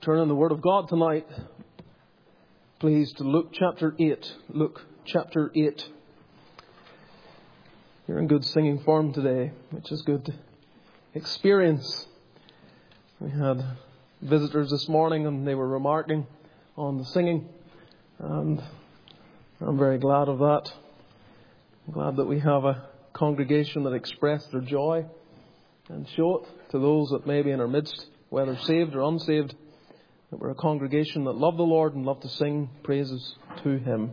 Turn in the Word of God tonight, please, to Luke chapter 8. Luke chapter 8. You're in good singing form today, which is good experience. We had visitors this morning and they were remarking on the singing, and I'm very glad of that. I'm glad that we have a congregation that express their joy and show it to those that may be in our midst, whether saved or unsaved, that we're a congregation that love the Lord and love to sing praises to Him.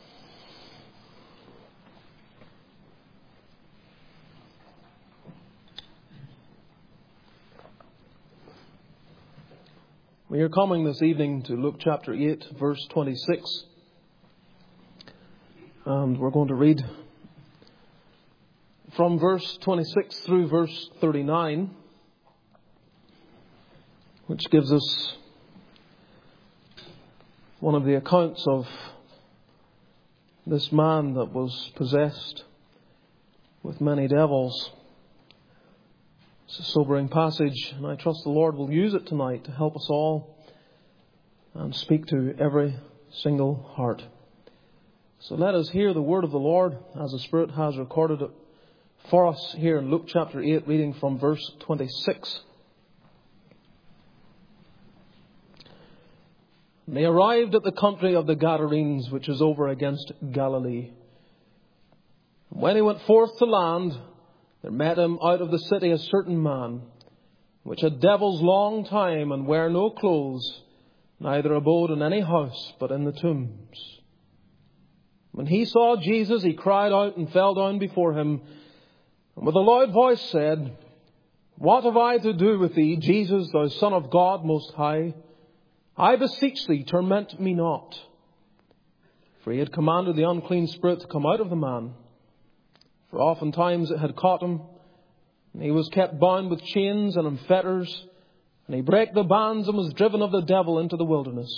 We are coming this evening to Luke chapter 8, verse 26. And we're going to read from verse 26 through verse 39, which gives us one of the accounts of this man that was possessed with many devils. It's a sobering passage, and I trust the Lord will use it tonight to help us all and speak to every single heart. So let us hear the word of the Lord as the Spirit has recorded it for us here in Luke chapter 8, reading from verse 26. They arrived at the country of the Gadarenes, which is over against Galilee. When he went forth to land, there met him out of the city a certain man, which had devils long time, and wear no clothes, neither abode in any house, but in the tombs. When he saw Jesus, he cried out and fell down before him, and with a loud voice said, What have I to do with thee, Jesus, thou Son of God Most High? I beseech thee, torment me not. For he had commanded the unclean spirit to come out of the man. For oftentimes it had caught him, and he was kept bound with chains and in fetters, and he brake the bands and was driven of the devil into the wilderness.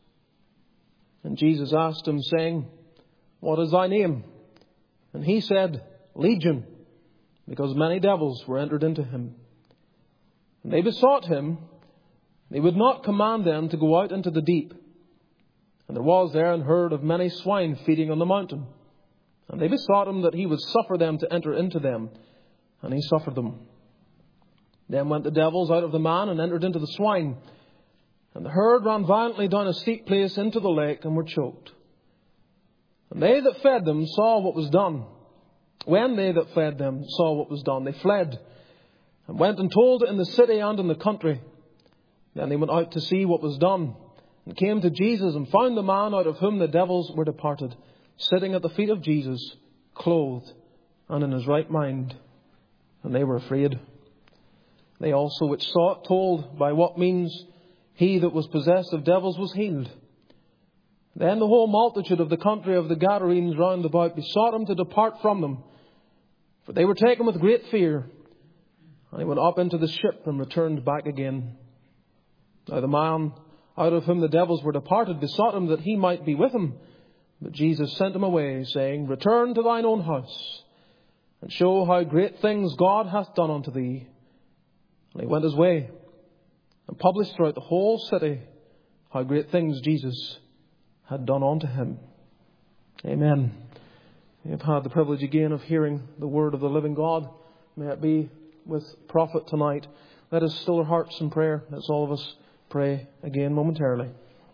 And Jesus asked him, saying, What is thy name? And he said, Legion, because many devils were entered into him. And they besought him, they would not command them to go out into the deep. And there was there an herd of many swine feeding on the mountain. And they besought him that he would suffer them to enter into them. And he suffered them. Then went the devils out of the man and entered into the swine. And the herd ran violently down a steep place into the lake and were choked. And they that fed them saw what was done. When they that fed them saw what was done, they fled, and went and told it in the city and in the country. Then they went out to see what was done, and came to Jesus, and found the man out of whom the devils were departed, sitting at the feet of Jesus, clothed and in his right mind. And they were afraid. They also which saw it told by what means he that was possessed of devils was healed. Then the whole multitude of the country of the Gadarenes round about besought him to depart from them, for they were taken with great fear. And he went up into the ship and returned back again. Now the man out of whom the devils were departed besought him that he might be with him. But Jesus sent him away, saying, Return to thine own house, and show how great things God hath done unto thee. And he went his way, and published throughout the whole city how great things Jesus had done unto him. Amen. We have had the privilege again of hearing the word of the living God. May it be with profit tonight. Let us still our hearts in prayer. Let's all of us pray again momentarily.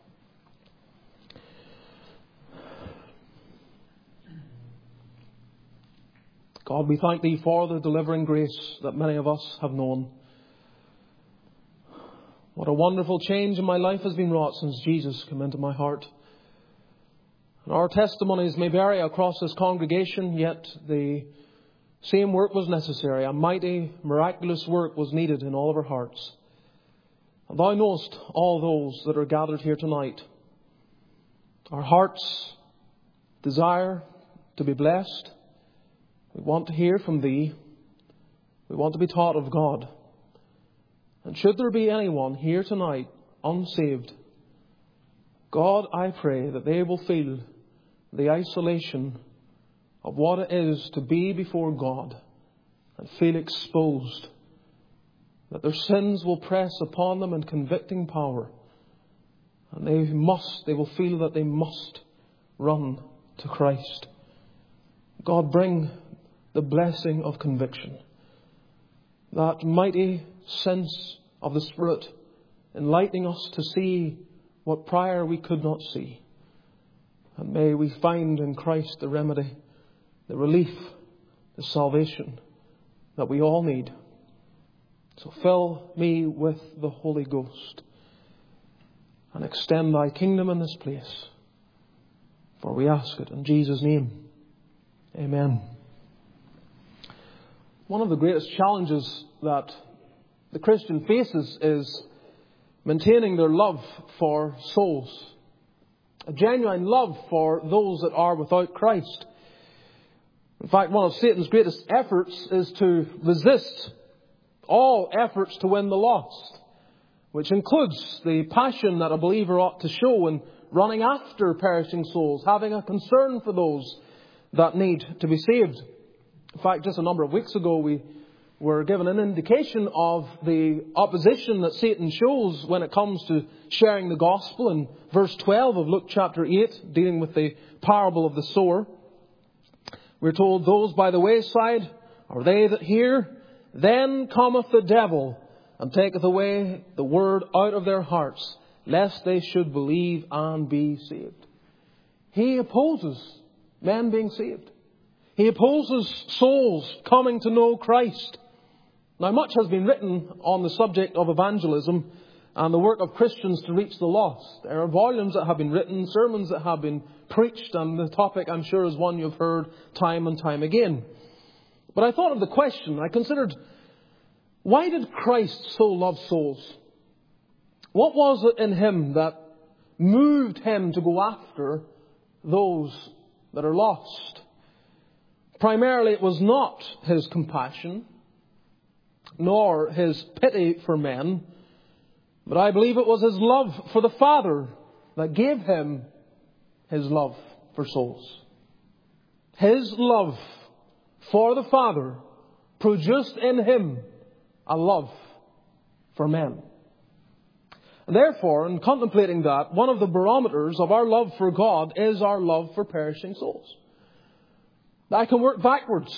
God, we thank Thee for the delivering grace that many of us have known. What a wonderful change in my life has been wrought since Jesus came into my heart. And our testimonies may vary across this congregation, yet the same work was necessary. A mighty, miraculous work was needed in all of our hearts. And Thou knowest all those that are gathered here tonight. Our hearts desire to be blessed. We want to hear from Thee. We want to be taught of God. And should there be anyone here tonight unsaved, God, I pray that they will feel the isolation of what it is to be before God and feel exposed, that their sins will press upon them in convicting power, And they will feel that they must run to Christ. God, bring the blessing of conviction, that mighty sense of the Spirit, enlightening us to see what prior we could not see. And may we find in Christ the remedy, the relief, the salvation that we all need. So fill me with the Holy Ghost and extend thy kingdom in this place. For we ask it in Jesus' name. Amen. One of the greatest challenges that the Christian faces is maintaining their love for souls. A genuine love for those that are without Christ. In fact, one of Satan's greatest efforts is to resist all efforts to win the lost, which includes the passion that a believer ought to show in running after perishing souls, having a concern for those that need to be saved. In fact, just a number of weeks ago, we were given an indication of the opposition that Satan shows when it comes to sharing the gospel in verse 12 of Luke chapter 8, dealing with the parable of the sower. We're told, those by the wayside are they that hear, then cometh the devil, and taketh away the word out of their hearts, lest they should believe and be saved. He opposes men being saved. He opposes souls coming to know Christ. Now, much has been written on the subject of evangelism and the work of Christians to reach the lost. There are volumes that have been written, sermons that have been preached, and the topic, I'm sure, is one you've heard time and time again. But I thought of the question, I considered, why did Christ so love souls? What was it in him that moved him to go after those that are lost? Primarily, it was not his compassion, nor his pity for men, but I believe it was his love for the Father that gave him his love for souls. His love for the Father produced in him a love for men. And therefore, in contemplating that, one of the barometers of our love for God is our love for perishing souls. I can work backwards.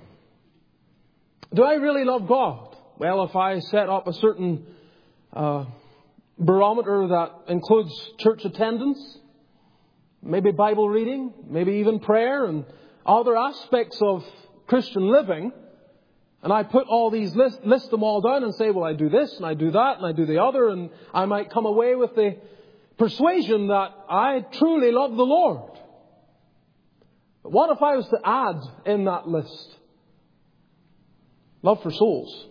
Do I really love God? Well, if I set up a certain barometer that includes church attendance, maybe Bible reading, maybe even prayer and other aspects of Christian living, and I put all these, list them all down and say, well, I do this and I do that and I do the other, and I might come away with the persuasion that I truly love the Lord. But what if I was to add in that list love for souls?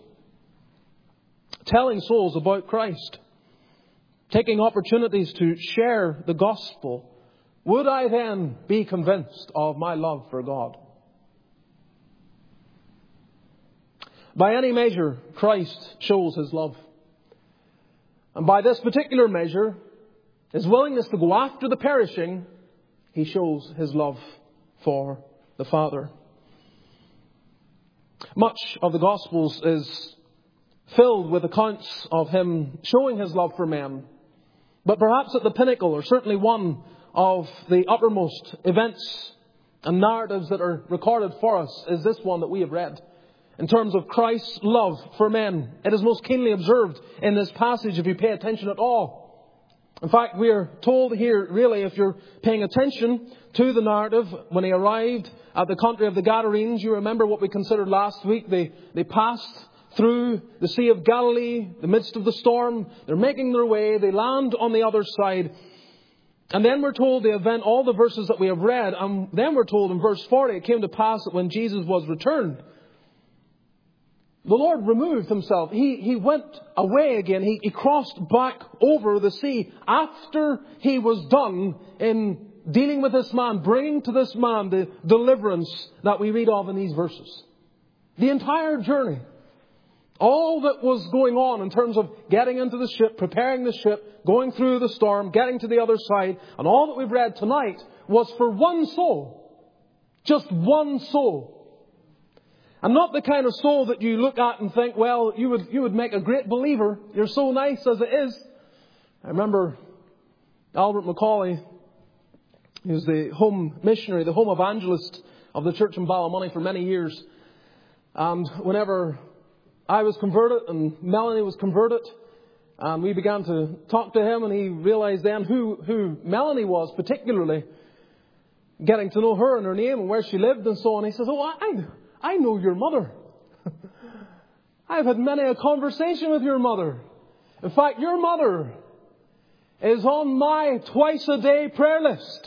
Telling souls about Christ. Taking opportunities to share the gospel. Would I then be convinced of my love for God? By any measure, Christ shows his love. And by this particular measure, his willingness to go after the perishing, he shows his love for the Father. Much of the Gospels is filled with accounts of him showing his love for men. But perhaps at the pinnacle, or certainly one of the uppermost events and narratives that are recorded for us, is this one that we have read. In terms of Christ's love for men, it is most keenly observed in this passage if you pay attention at all. In fact, we are told here, really, if you're paying attention to the narrative, when he arrived at the country of the Gadarenes, you remember what we considered last week. They passed through the Sea of Galilee, the midst of the storm. They're making their way. They land on the other side. And then we're told the event, all the verses that we have read. And then we're told in verse 40, it came to pass that when Jesus was returned, the Lord removed himself. He went away again. He crossed back over the sea after he was done in dealing with this man, bringing to this man the deliverance that we read of in these verses. The entire journey. All that was going on in terms of getting into the ship, preparing the ship, going through the storm, getting to the other side, and all that we've read tonight was for one soul. Just one soul. And not the kind of soul that you look at and think, well, you would make a great believer. You're so nice as it is. I remember Albert Macaulay, he was the home missionary, the home evangelist of the church in Ballymoney for many years. And whenever I was converted and Melanie was converted, and we began to talk to him, and he realized then who Melanie was, particularly getting to know her and her name and where she lived and so on. He says, "Oh, I know your mother. I've had many a conversation with your mother. In fact, your mother is on my twice-a-day prayer list.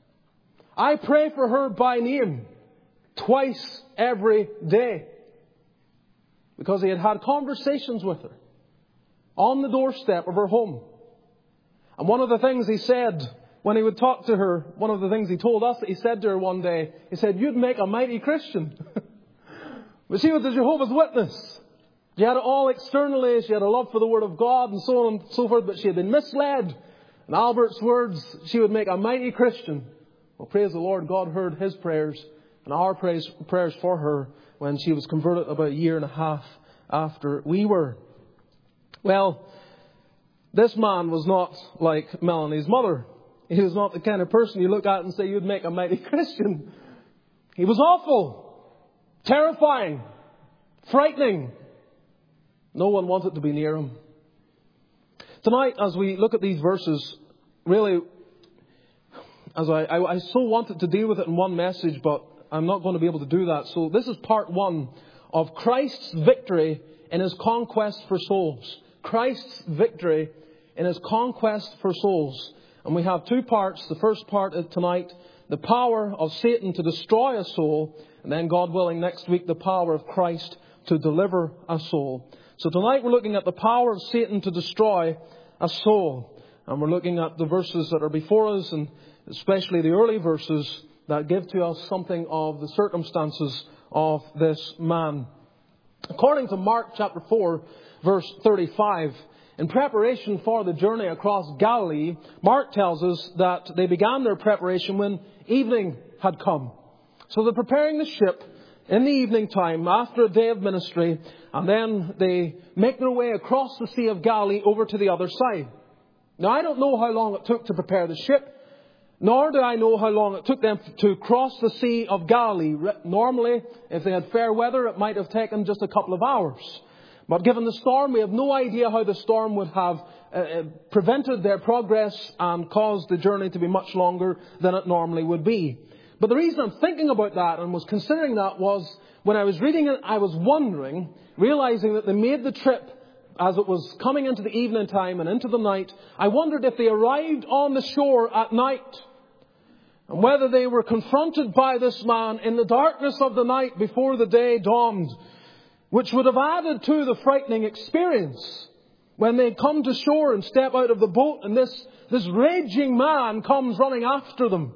I pray for her by name twice every day." Because he had had conversations with her on the doorstep of her home. And one of the things he said when he would talk to her, one of the things he told us that he said to her one day, he said, "You'd make a mighty Christian." But she was a Jehovah's Witness. She had it all externally. She had a love for the Word of God and so on and so forth. But she had been misled. In Albert's words, she would make a mighty Christian. Well, praise the Lord, God heard his prayers and our prayers for her when she was converted about a year and a half after we were. Well, this man was not like Melanie's mother. He was not the kind of person you look at and say, "You'd make a mighty Christian." He was awful, terrifying, frightening. No one wanted to be near him. Tonight, as we look at these verses, really, as I so wanted to deal with it in one message, but I'm not going to be able to do that. So this is part one of Christ's victory in his conquest for souls. Christ's victory in his conquest for souls. And we have two parts. The first part is tonight, the power of Satan to destroy a soul. And then, God willing, next week, the power of Christ to deliver a soul. So tonight we're looking at the power of Satan to destroy a soul. And we're looking at the verses that are before us, and especially the early verses that give to us something of the circumstances of this man. According to Mark chapter 4, verse 35, in preparation for the journey across Galilee, Mark tells us that they began their preparation when evening had come. So they're preparing the ship in the evening time after a day of ministry, and then they make their way across the Sea of Galilee over to the other side. Now, I don't know how long it took to prepare the ship, nor do I know how long it took them to cross the Sea of Galilee. Normally, if they had fair weather, it might have taken just a couple of hours. But given the storm, we have no idea how the storm would have prevented their progress and caused the journey to be much longer than it normally would be. But the reason I'm thinking about that and was considering that was when I was reading it, I was wondering, realizing that they made the trip as it was coming into the evening time and into the night. I wondered if they arrived on the shore at night and whether they were confronted by this man in the darkness of the night before the day dawned, which would have added to the frightening experience when they come to shore and step out of the boat and this raging man comes running after them.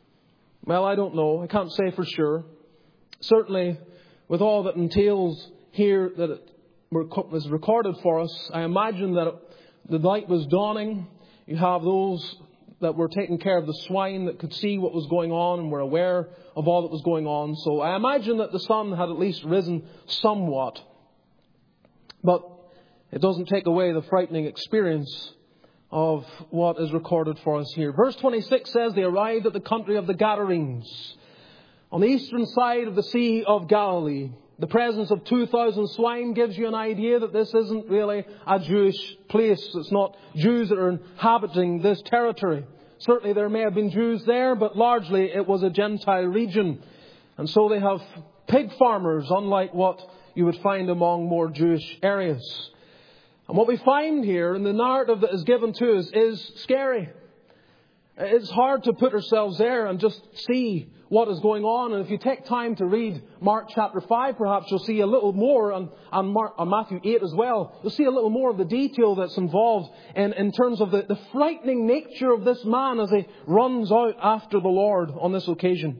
Well, I don't know. I can't say for sure. Certainly, with all that entails here that it was recorded for us, I imagine that the night was dawning. You have those that were taking care of the swine that could see what was going on and were aware of all that was going on. So I imagine that the sun had at least risen somewhat. But it doesn't take away the frightening experience of what is recorded for us here. Verse 26 says they arrived at the country of the Gadarenes, on the eastern side of the Sea of Galilee. The presence of 2,000 swine gives you an idea that this isn't really a Jewish place. It's not Jews that are inhabiting this territory. Certainly there may have been Jews there, but largely it was a Gentile region. And so they have pig farmers, unlike what you would find among more Jewish areas. And what we find here in the narrative that is given to us is scary. It's hard to put ourselves there and just see what is going on. And if you take time to read Mark chapter 5, perhaps you'll see a little more, on Matthew 8 as well. You'll see a little more of the detail that's involved in terms of the frightening nature of this man as he runs out after the Lord on this occasion.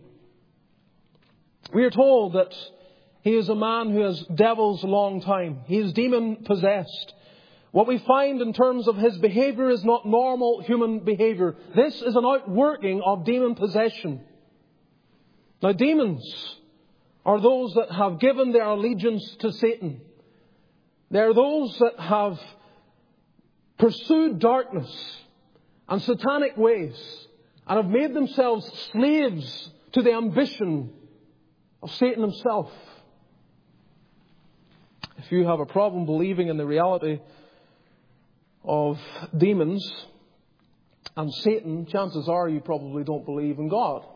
We are told that he is a man who has devils a long time. He is demon possessed. What we find in terms of his behavior is not normal human behavior. This is an outworking of demon possession. Now, demons are those that have given their allegiance to Satan. They are those that have pursued darkness and satanic ways, and have made themselves slaves to the ambition of Satan himself. If you have a problem believing in the reality of demons and Satan, chances are you probably don't believe in God.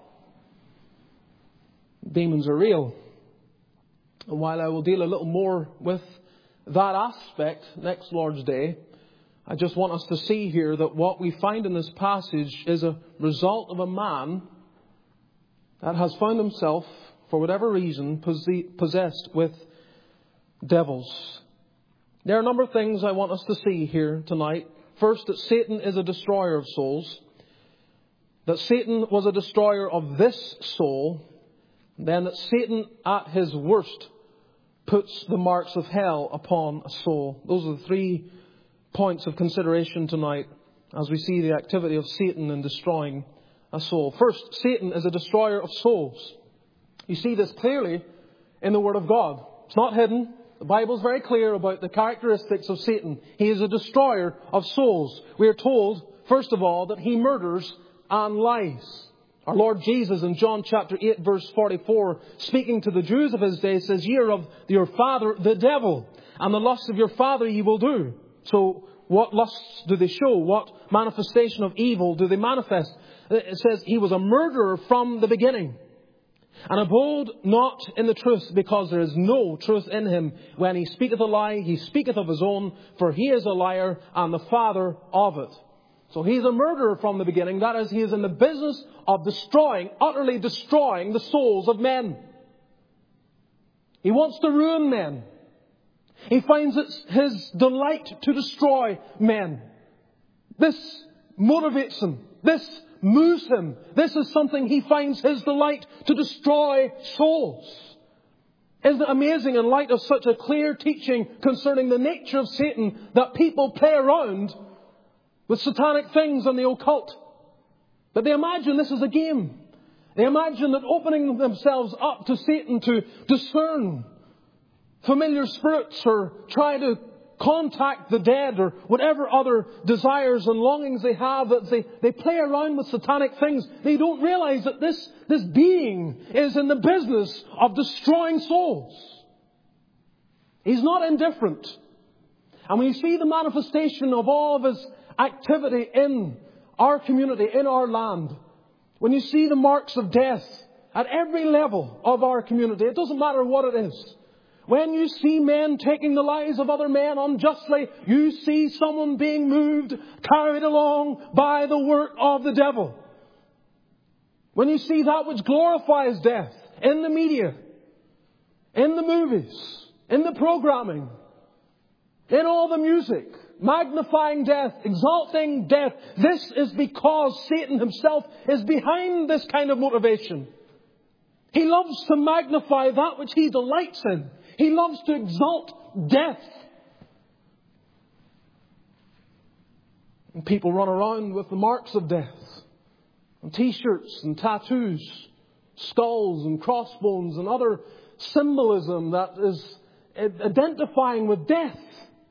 Demons are real. And while I will deal a little more with that aspect next Lord's Day, I just want us to see here that what we find in this passage is a result of a man that has found himself, for whatever reason, possessed with devils. There are a number of things I want us to see here tonight. First, that Satan is a destroyer of souls. That Satan was a destroyer of this soul. Then that Satan, at his worst, puts the marks of hell upon a soul. Those are the 3 points of consideration tonight as we see the activity of Satan in destroying a soul. First, Satan is a destroyer of souls. You see this clearly in the Word of God. It's not hidden. The Bible is very clear about the characteristics of Satan. He is a destroyer of souls. We are told, first of all, that he murders and lies. Our Lord Jesus in John chapter 8 verse 44, speaking to the Jews of his day, says, "Ye are of your father the devil, and the lusts of your father ye will do." So what lusts do they show? What manifestation of evil do they manifest? It says he was a murderer from the beginning, and abode not in the truth, because there is no truth in him. When he speaketh a lie, he speaketh of his own, for he is a liar and the father of it. So he's a murderer from the beginning. That is, he is in the business of destroying, utterly destroying the souls of men. He wants to ruin men. He finds it his delight to destroy men. This motivates him. This moves him. This is something he finds his delight, to destroy souls. Isn't it amazing, in light of such a clear teaching concerning the nature of Satan, that people play around with satanic things and the occult? But they imagine this is a game. They imagine that opening themselves up to Satan to discern familiar spirits, or try to contact the dead, or whatever other desires and longings they have, that they play around with satanic things. They don't realize that this being is in the business of destroying souls. He's not indifferent. And when you see the manifestation of all of his activity in our community, in our land, when you see the marks of death at every level of our community, it doesn't matter what it is. When you see men taking the lives of other men unjustly, you see someone being moved, carried along by the work of the devil. When you see that which glorifies death in the media, in the movies, in the programming, in all the music, magnifying death, exalting death, this is because Satan himself is behind this kind of motivation. He loves to magnify that which he delights in. He loves to exalt death. And people run around with the marks of death on T-shirts and tattoos, skulls and crossbones and other symbolism that is identifying with death.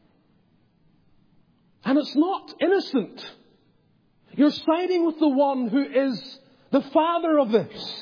And it's not innocent. You're siding with the one who is the father of this.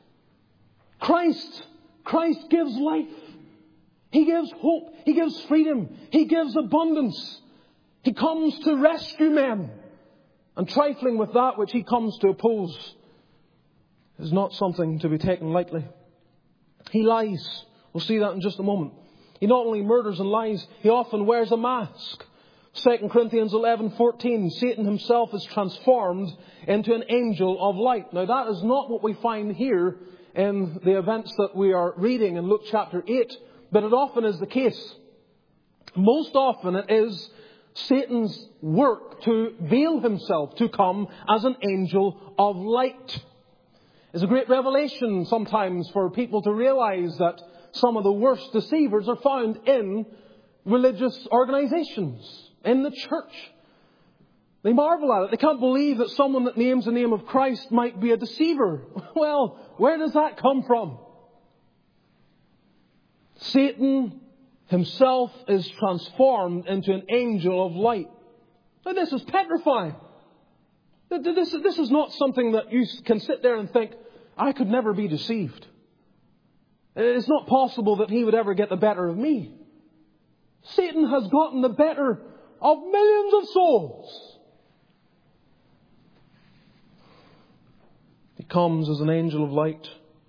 Christ gives life. He gives hope. He gives freedom. He gives abundance. He comes to rescue men. And trifling with that which he comes to oppose is not something to be taken lightly. He lies. We'll see that in just a moment. He not only murders and lies, he often wears a mask. 2 Corinthians 11:14, Satan himself is transformed into an angel of light. Now that is not what we find here in the events that we are reading in Luke chapter 8, but it often is the case. Most often it is Satan's work to veil himself, to come as an angel of light. It's a great revelation sometimes for people to realize that some of the worst deceivers are found in religious organizations, in the church. They marvel at it. They can't believe that someone that names the name of Christ might be a deceiver. Well, where does that come from? Satan himself is transformed into an angel of light. Now this is petrifying. This is not something that you can sit there and think, I could never be deceived. It's not possible that he would ever get the better of me. Satan has gotten the better of millions of souls. He comes as an angel of light.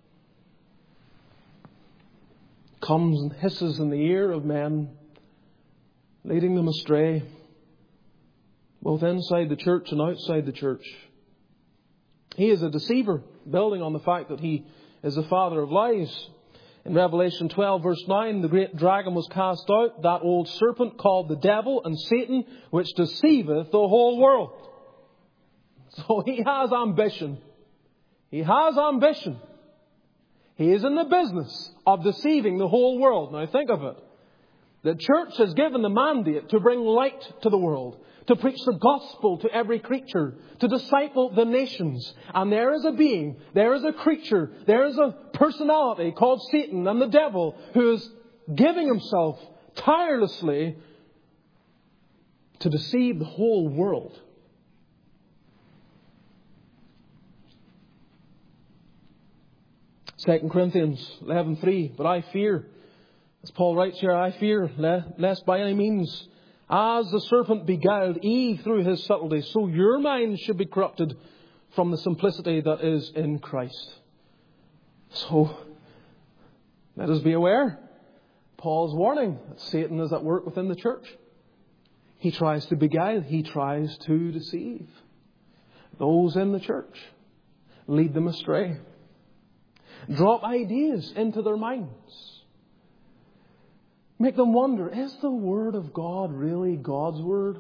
Comes and hisses in the ear of men, leading them astray, both inside the church and outside the church. He is a deceiver, building on the fact that he is the father of lies. In Revelation 12 verse 9, the great dragon was cast out, that old serpent called the devil and Satan, which deceiveth the whole world. So he has ambition. He has ambition. He is in the business of deceiving the whole world. Now think of it. The church has given the mandate to bring light to the world, to preach the gospel to every creature, to disciple the nations. And there is a being, there is a creature, there is a personality called Satan and the devil who is giving himself tirelessly to deceive the whole world. Second Corinthians 11:3, but I fear, as Paul writes here, I fear lest by any means, as the serpent beguiled Eve through his subtlety, so your minds should be corrupted from the simplicity that is in Christ. So, let us be aware. Paul's warning that Satan is at work within the church. He tries to beguile. He tries to deceive those in the church. Lead them astray. Drop ideas into their minds. Make them wonder, is the Word of God really God's Word?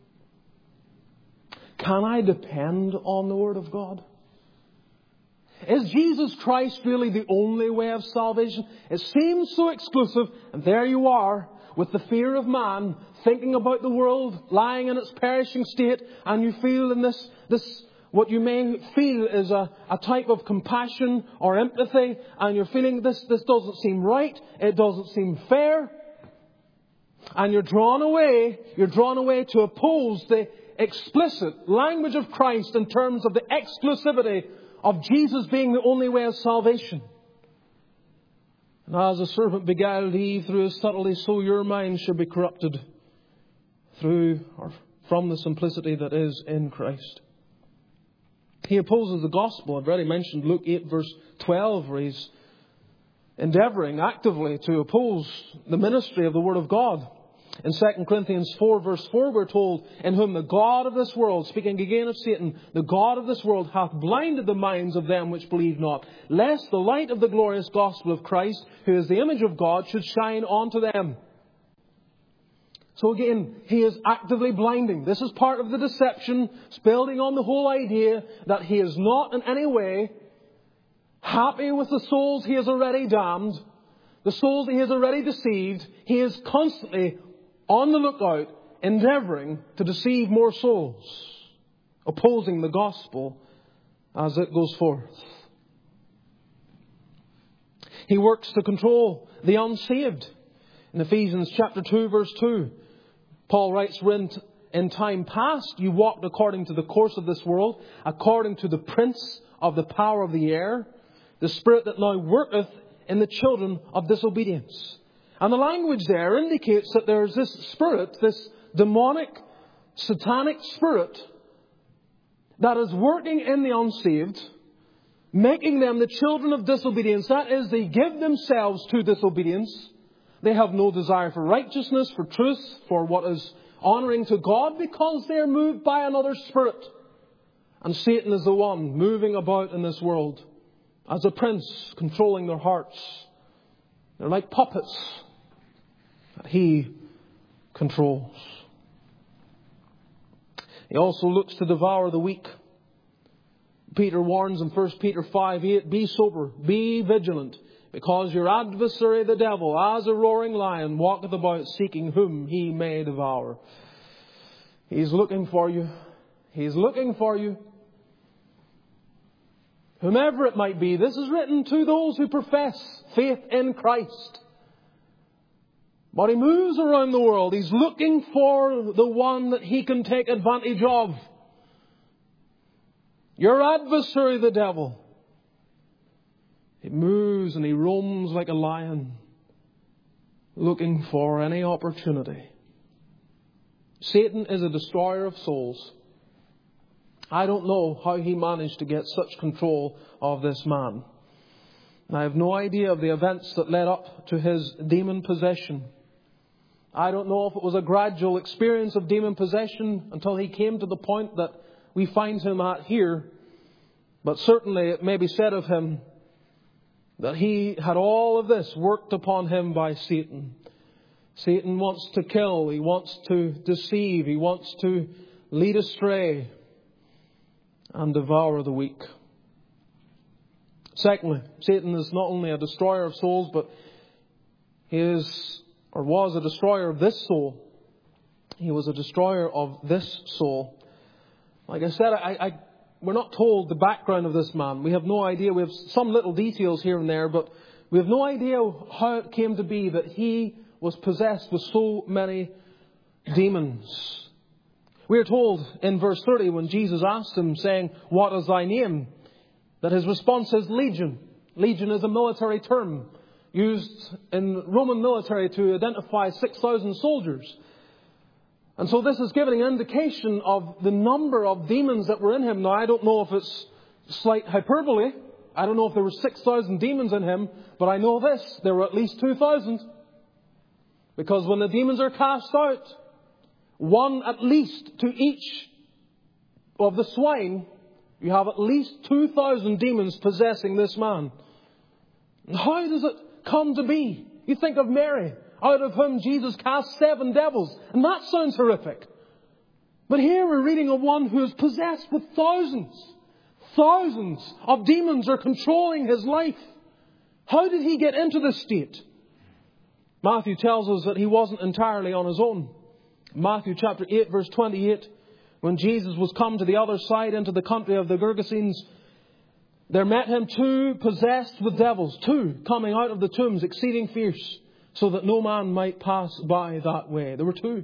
Can I depend on the Word of God? Is Jesus Christ really the only way of salvation? It seems so exclusive, and there you are, with the fear of man, thinking about the world lying in its perishing state, and you feel in this what you may feel is a type of compassion or empathy, and you're feeling this doesn't seem right, it doesn't seem fair. And you're drawn away to oppose the explicit language of Christ in terms of the exclusivity of Jesus being the only way of salvation. And as the serpent beguiled Eve through his subtlety, so your mind should be corrupted through or from the simplicity that is in Christ. He opposes the gospel. I've already mentioned Luke 8 verse 12, where he's endeavouring actively to oppose the ministry of the Word of God. In 2 Corinthians 4 verse 4 we're told, in whom the God of this world, speaking again of Satan, the God of this world hath blinded the minds of them which believe not, lest the light of the glorious gospel of Christ, who is the image of God, should shine onto them. So again, he is actively blinding. This is part of the deception. It's building on the whole idea that he is not in any way happy with the souls he has already damned, the souls he has already deceived. He is constantly on the lookout, endeavouring to deceive more souls, opposing the gospel as it goes forth. He works to control the unsaved. In Ephesians chapter 2 verse 2, Paul writes, when in time past you walked according to the course of this world, according to the prince of the power of the air, the spirit that now worketh in the children of disobedience. And the language there indicates that there's this spirit, this demonic, satanic spirit that is working in the unsaved, making them the children of disobedience. That is, they give themselves to disobedience. They have no desire for righteousness, for truth, for what is honouring to God, because they are moved by another spirit. And Satan is the one moving about in this world as a prince, controlling their hearts. They're like puppets that he controls. He also looks to devour the weak. Peter warns in 1 Peter 5:8, be sober, be vigilant, because your adversary the devil, as a roaring lion, walketh about seeking whom he may devour. He's looking for you. He's looking for you. Whomever it might be, this is written to those who profess faith in Christ. But he moves around the world. He's looking for the one that he can take advantage of. Your adversary, the devil, he moves and he roams like a lion, looking for any opportunity. Satan is a destroyer of souls. I don't know how he managed to get such control of this man. I have no idea of the events that led up to his demon possession. I don't know if it was a gradual experience of demon possession until he came to the point that we find him at here. But certainly it may be said of him that he had all of this worked upon him by Satan. Satan wants to kill. He wants to deceive. He wants to lead astray and devour the weak. Secondly, Satan is not only a destroyer of souls, but he is, or was, a destroyer of this soul. He was a destroyer of this soul. Like I said, we're not told the background of this man. We have no idea. We have some little details here and there, but we have no idea how it came to be that he was possessed with so many demons. We are told in verse 30 when Jesus asked him, saying, "What is thy name?" that his response is Legion. Legion is a military term used in Roman military to identify 6,000 soldiers. And so this is giving an indication of the number of demons that were in him. Now, I don't know if it's slight hyperbole. I don't know if there were 6,000 demons in him. But I know this, there were at least 2,000. Because when the demons are cast out, one at least to each of the swine, you have at least 2,000 demons possessing this man. How does it come to be? You think of Mary, out of whom Jesus cast 7 devils. And that sounds horrific. But here we're reading of one who is possessed with thousands. Thousands of demons are controlling his life. How did he get into this state? Matthew tells us that he wasn't entirely on his own. Matthew chapter 8 verse 28, when Jesus was come to the other side into the country of the Gergesenes, there met him 2 possessed with devils, 2 coming out of the tombs, exceeding fierce, so that no man might pass by that way. There were 2.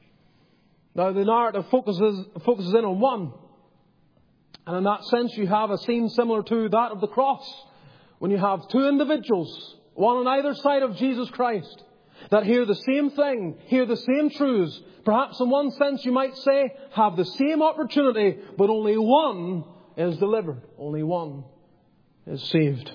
Now the narrative focuses in on one. And in that sense you have a scene similar to that of the cross, when you have 2 individuals, one on either side of Jesus Christ, that hear the same thing, hear the same truths. Perhaps in one sense you might say, have the same opportunity, but only one is delivered. Only one is saved.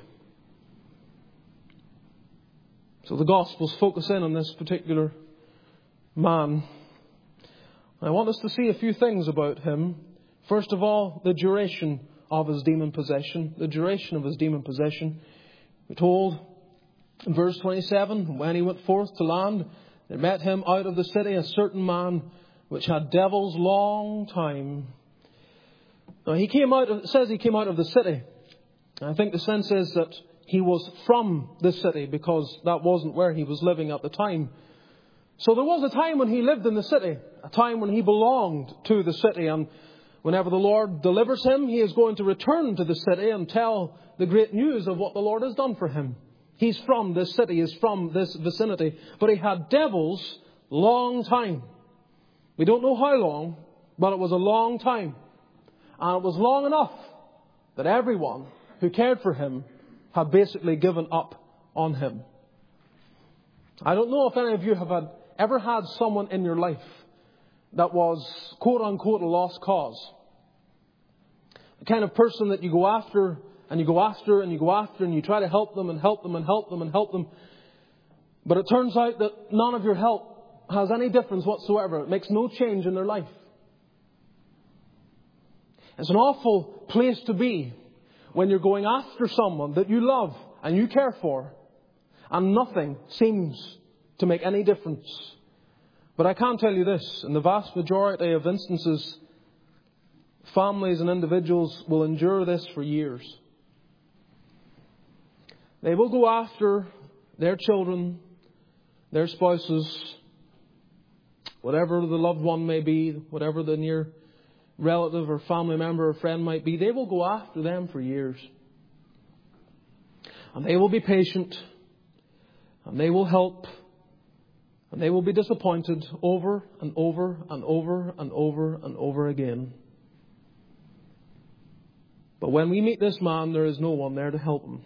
So the Gospels focus in on this particular man. I want us to see a few things about him. First of all, the duration of his demon possession. The duration of his demon possession. We're told in verse 27, when he went forth to land, there met him out of the city a certain man which had devils long time. Now it says he came out of the city. I think the sense is that he was from the city, because that wasn't where he was living at the time. So there was a time when he lived in the city, a time when he belonged to the city, and whenever the Lord delivers him, he is going to return to the city and tell the great news of what the Lord has done for him. He's from this city, he's from this vicinity. But he had devils long time. We don't know how long, but it was a long time. And it was long enough that everyone who cared for him had basically given up on him. I don't know if any of you have ever had someone in your life that was, quote unquote, a lost cause. The kind of person that you go after and you go after and you go after and you try to help them and help them and help them and help them. But it turns out that none of your help has any difference whatsoever. It makes no change in their life. It's an awful place to be when you're going after someone that you love and you care for, and nothing seems to make any difference. But I can tell you this, in the vast majority of instances, families and individuals will endure this for years. They will go after their children, their spouses, whatever the loved one may be, whatever the near relative or family member or friend might be. They will go after them for years. And they will be patient. And they will help. And they will be disappointed over and over and over and over and over again. But when we meet this man, there is no one there to help him.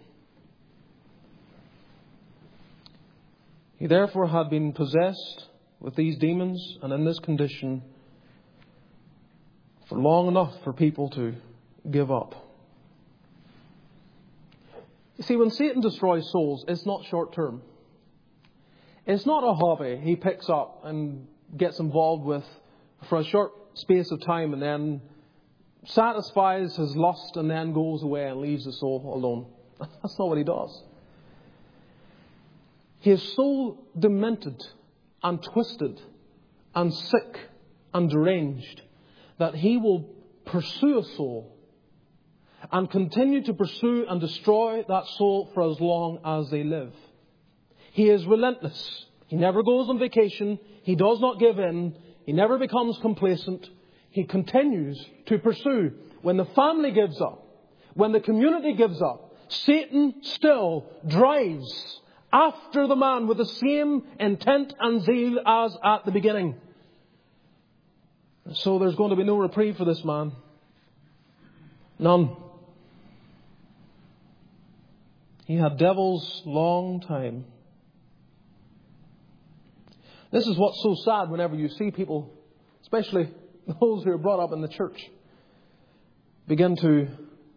He therefore had been possessed with these demons and in this condition for long enough for people to give up. You see, when Satan destroys souls, it's not short term. It's not a hobby he picks up and gets involved with for a short space of time and then satisfies his lust and then goes away and leaves the soul alone. That's not what he does. He is so demented and twisted and sick and deranged that he will pursue a soul and continue to pursue and destroy that soul for as long as they live. He is relentless. He never goes on vacation. He does not give in. He never becomes complacent. He continues to pursue. When the family gives up, when the community gives up, Satan still drives after the man with the same intent and zeal as at the beginning. So there's going to be no reprieve for this man. None. He had devils long time. This is what's so sad whenever you see people, especially those who are brought up in the church, begin to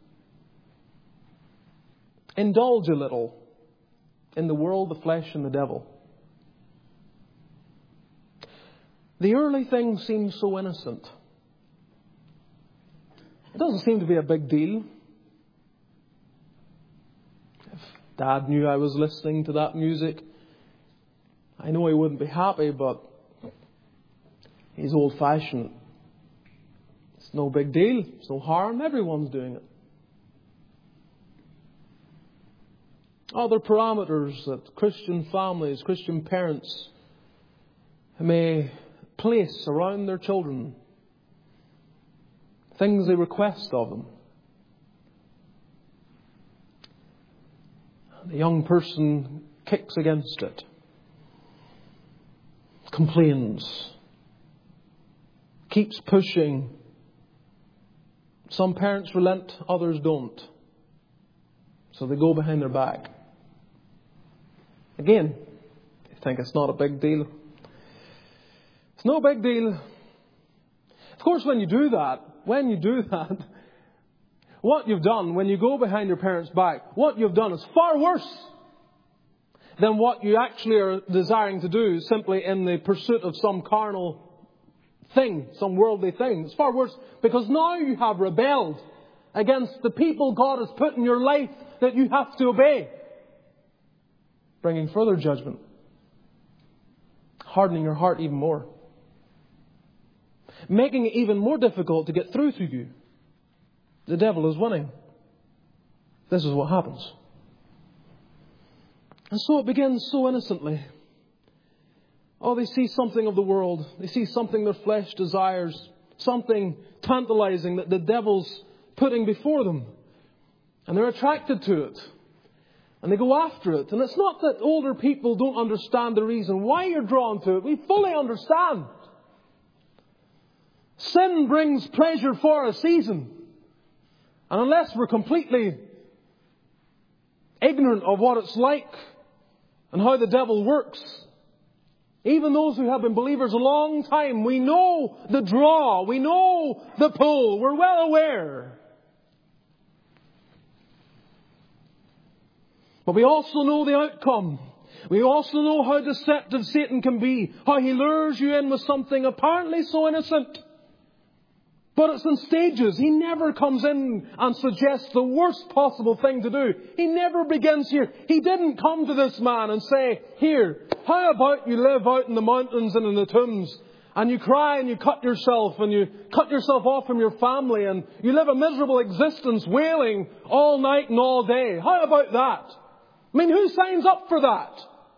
indulge a little in the world, the flesh, and the devil. The early thing seems so innocent. It doesn't seem to be a big deal. If Dad knew I was listening to that music, I know he wouldn't be happy, but he's old-fashioned. It's no big deal. It's no harm. Everyone's doing it. Other parameters that Christian families, Christian parents may place around their children. Things they request of them. The young person kicks against it. Complains. Keeps pushing. Some parents relent, others don't. So they go behind their back. Again, you think it's not a big deal. It's no big deal. Of course, when you do that, what you've done, when you go behind your parents' back, what you've done is far worse than what you actually are desiring to do simply in the pursuit of some carnal thing, some worldly thing. It's far worse because now you have rebelled against the people God has put in your life that you have to obey, bringing further judgment, hardening your heart even more, making it even more difficult to get through to you. The devil is winning. This is what happens. And so it begins so innocently. Oh, they see something of the world. They see something their flesh desires. Something tantalizing that the devil's putting before them. And they're attracted to it. And they go after it. And it's not that older people don't understand the reason why you're drawn to it. We fully understand. Sin brings pleasure for a season. And unless we're completely ignorant of what it's like and how the devil works, even those who have been believers a long time, we know the draw, we know the pull, we're well aware. But we also know the outcome. We also know how deceptive Satan can be, how he lures you in with something apparently so innocent. But it's in stages. He never comes in and suggests the worst possible thing to do. He never begins here. He didn't come to this man and say, here, how about you live out in the mountains and in the tombs and you cry and you cut yourself off from your family and you live a miserable existence wailing all night and all day. How about that? I mean, who signs up for that?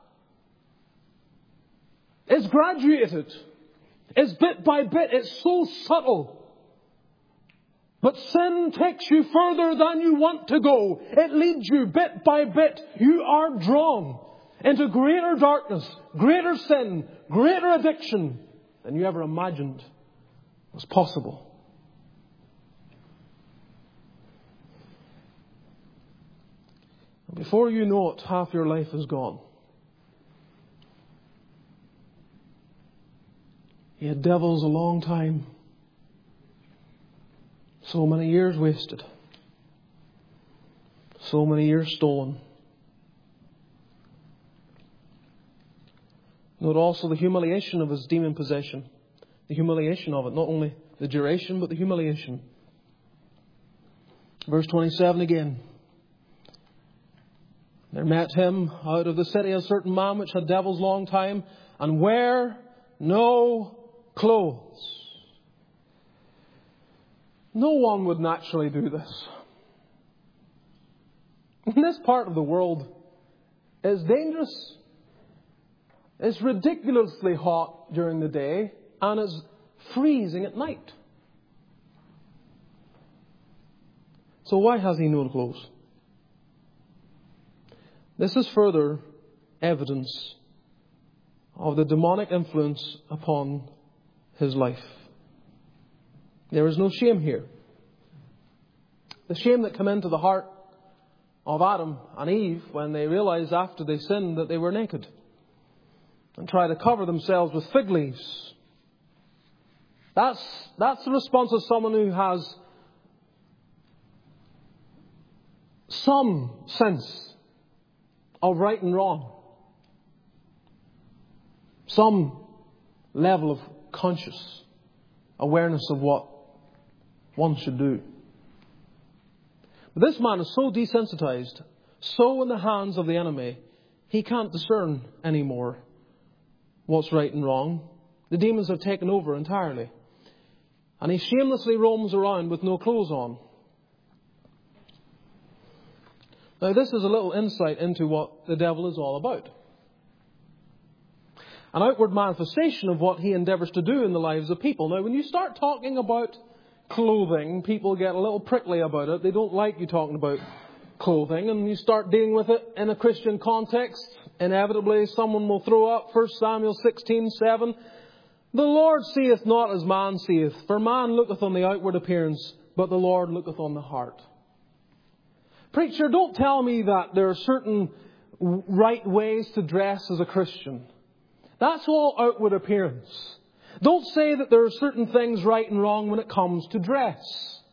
It's graduated. It's bit by bit. It's so subtle. But sin takes you further than you want to go. It leads you bit by bit. You are drawn into greater darkness, greater sin, greater addiction than you ever imagined was possible. before you know it, half your life is gone. You had devils a long time. So many years wasted. So many years stolen. Note also the humiliation of his demon possession. The humiliation of it. Not only the duration, but the humiliation. Verse 27 again. There met him out of the city a certain man which had devils long time, and wear no clothes. No one would naturally do this. In this part of the world, it's dangerous. It's ridiculously hot during the day, and it's freezing at night. So why has he no clothes? This is further evidence of the demonic influence upon his life. There is no shame here. The shame that came into the heart of Adam and Eve when they realized after they sinned that they were naked and tried to cover themselves with fig leaves. That's the response of someone who has some sense of right and wrong. Some level of conscious awareness of what one should do. But this man is so desensitized, so in the hands of the enemy, he can't discern anymore what's right and wrong. The demons have taken over entirely. And he shamelessly roams around with no clothes on. Now this is a little insight into what the devil is all about. An outward manifestation of what he endeavours to do in the lives of people. Now when you start talking about clothing, people get a little prickly about it. They don't like you talking about clothing. And you start dealing with it in a Christian context, inevitably someone will throw up 1 Samuel 16:7. The Lord seeth not as man seeth, for man looketh on the outward appearance, but the Lord looketh on the heart. Preacher, don't tell me that there are certain right ways to dress as a Christian. That's all outward appearance. Don't say that there are certain things right and wrong when it comes to dress.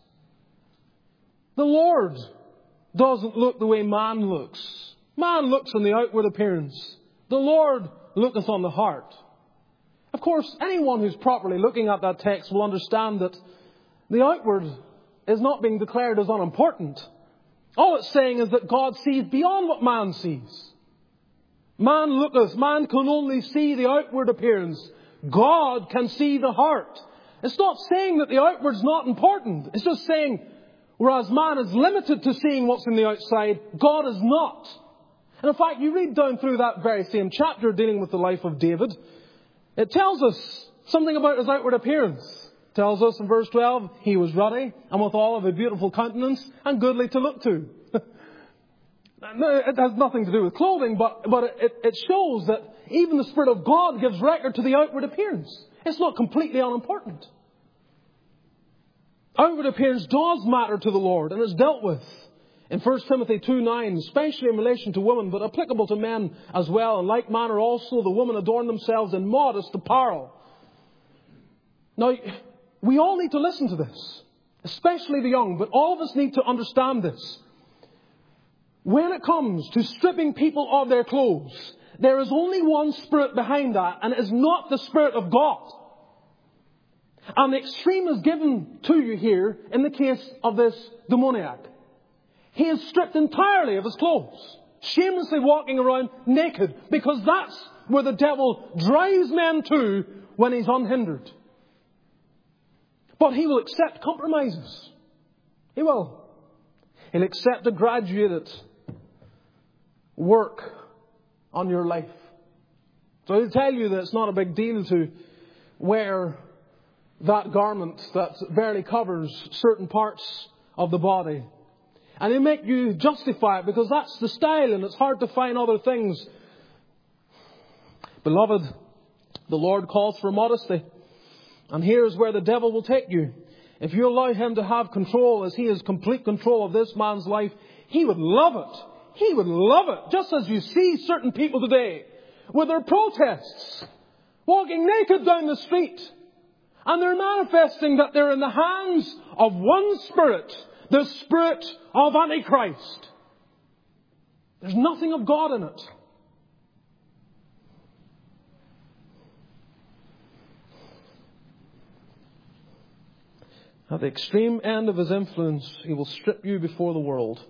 The Lord doesn't look the way man looks. Man looks on the outward appearance. The Lord looketh on the heart. Of course, anyone who's properly looking at that text will understand that the outward is not being declared as unimportant. All it's saying is that God sees beyond what man sees. Man can only see the outward appearance. God can see the heart. It's not saying that the outward's not important. It's just saying, whereas man is limited to seeing what's in the outside, God is not. And in fact, you read down through that very same chapter dealing with the life of David. It tells us something about his outward appearance. It tells us in verse 12, he was ruddy and withal of a beautiful countenance and goodly to look to. It has nothing to do with clothing, but it shows that even the Spirit of God gives record to the outward appearance. It's not completely unimportant. Outward appearance does matter to the Lord and is dealt with in 1 Timothy 2:9, especially in relation to women, but applicable to men as well. In like manner also the women adorn themselves in modest apparel. Now, we all need to listen to this, especially the young, but all of us need to understand this. When it comes to stripping people of their clothes, there is only one spirit behind that, and it is not the Spirit of God. And the extreme is given to you here in the case of this demoniac. He is stripped entirely of his clothes, shamelessly walking around naked, because that's where the devil drives men to when he's unhindered. But he will accept compromises. He will. He'll accept a graduated work on your life. So he'll tell you that it's not a big deal to wear that garment that barely covers certain parts of the body. And he'll make you justify it because that's the style and it's hard to find other things. Beloved, the Lord calls for modesty. And here's where the devil will take you. If you allow him to have control, as he has complete control of this man's life, he would love it. He would love it. Just as you see certain people today with their protests, walking naked down the street. And they're manifesting that they're in the hands of one spirit, the spirit of Antichrist. There's nothing of God in it. At the extreme end of his influence, he will strip you before the world,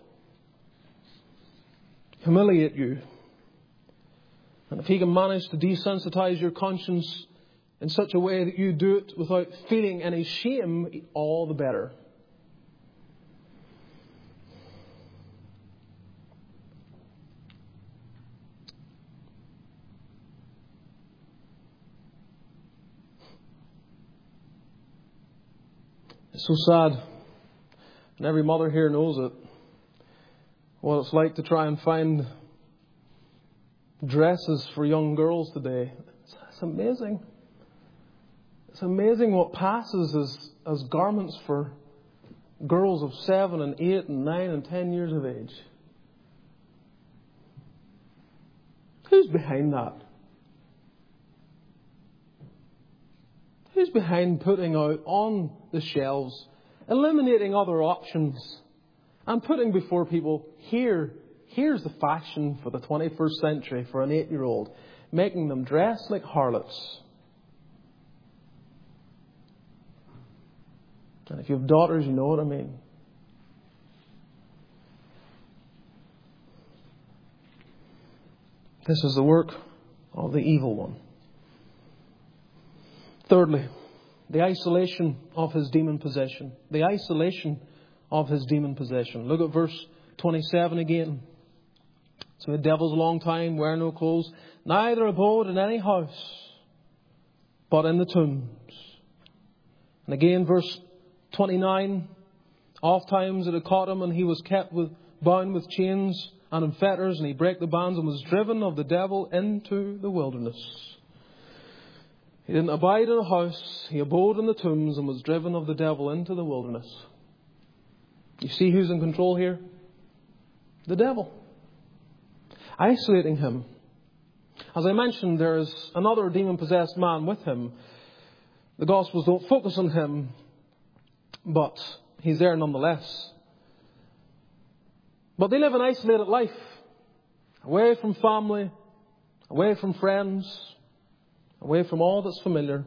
humiliate you. And if he can manage to desensitize your conscience in such a way that you do it without feeling any shame, all the better. It's so sad, and every mother here knows it, what it's like to try and find dresses for young girls today. It's amazing. It's amazing what passes as garments for girls of 7 and 8 and 9 and 10 years of age. Who's behind that? Who's behind putting out on the shelves, eliminating other options, and putting before people, here's the fashion for the 21st century for an 8-year-old, making them dress like harlots. And if you have daughters, you know what I mean. This is the work of the evil one. Thirdly, the isolation of his demon possession. The isolation of his demon possession. Look at verse 27 again. So the devil's a long time, wear no clothes, neither abode in any house, but in the tombs. And again, verse 29, oft times it had caught him, and he was kept bound with chains and in fetters, and he brake the bands and was driven of the devil into the wilderness. He didn't abide in a house, he abode in the tombs and was driven of the devil into the wilderness. You see who's in control here? The devil. Isolating him. As I mentioned, there is another demon-possessed man with him. The Gospels don't focus on him, but he's there nonetheless. But they live an isolated life, away from family, away from friends, away from all that's familiar.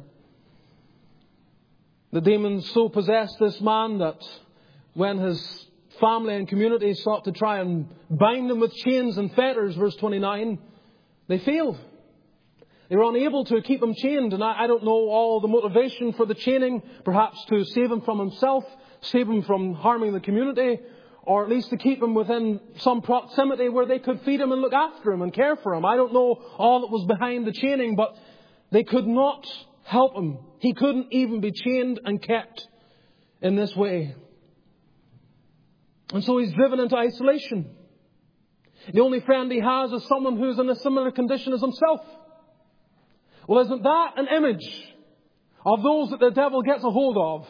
The demons so possessed this man that when his family and community sought to try and bind him with chains and fetters, verse 29, they failed. They were unable to keep him chained. And I don't know all the motivation for the chaining, perhaps to save him from himself, save him from harming the community, or at least to keep him within some proximity where they could feed him and look after him and care for him. I don't know all that was behind the chaining, but they could not help him. He couldn't even be chained and kept in this way. And so he's driven into isolation. The only friend he has is someone who's in a similar condition as himself. Well, isn't that an image of those that the devil gets a hold of?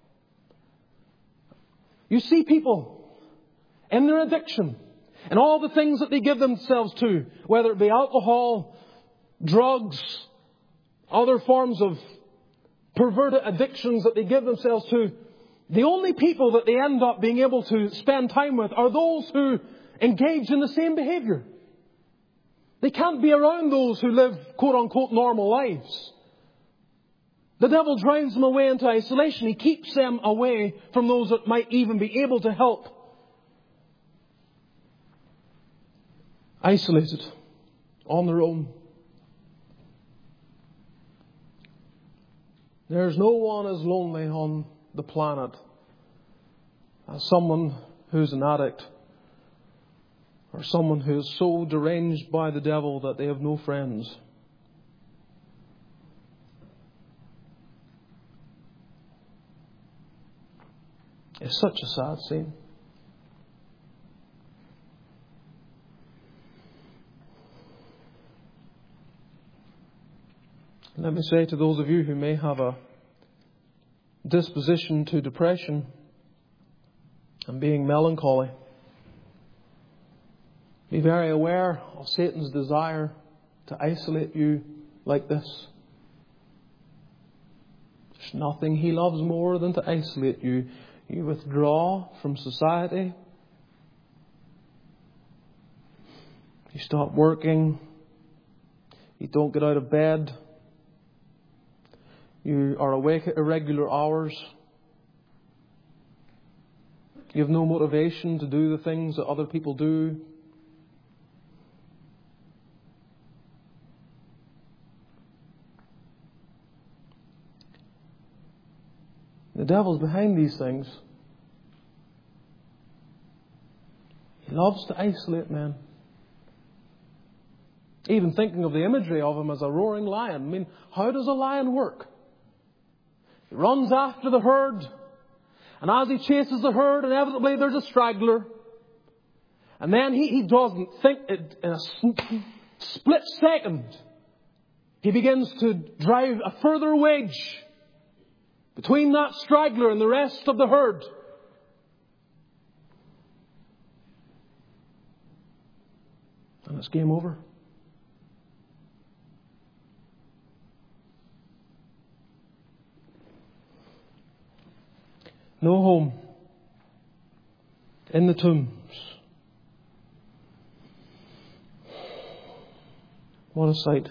You see people in their addiction and all the things that they give themselves to, whether it be alcohol, drugs, other forms of perverted addictions that they give themselves to. The only people that they end up being able to spend time with are those who engage in the same behavior. They can't be around those who live, quote-unquote, normal lives. The devil drives them away into isolation. He keeps them away from those that might even be able to help. Isolated, on their own. There's no one as lonely on the planet as someone who's an addict, or someone who is so deranged by the devil that they have no friends. It's such a sad scene. Let me say to those of you who may have a disposition to depression and being melancholy, Be very aware of Satan's desire to isolate you like this. There's nothing he loves more than to isolate you. You withdraw from society. You stop working. You don't get out of bed. You are awake at irregular hours. You have no motivation to do the things that other people do. The devil's behind these things. He loves to isolate men. Even thinking of the imagery of him as a roaring lion. I mean, how does a lion work? He runs after the herd. And as he chases the herd, inevitably there's a straggler. And then he doesn't think it in a split second. He begins to drive a further wedge between that straggler and the rest of the herd. And it's game over. No home. In the tombs. What a sight.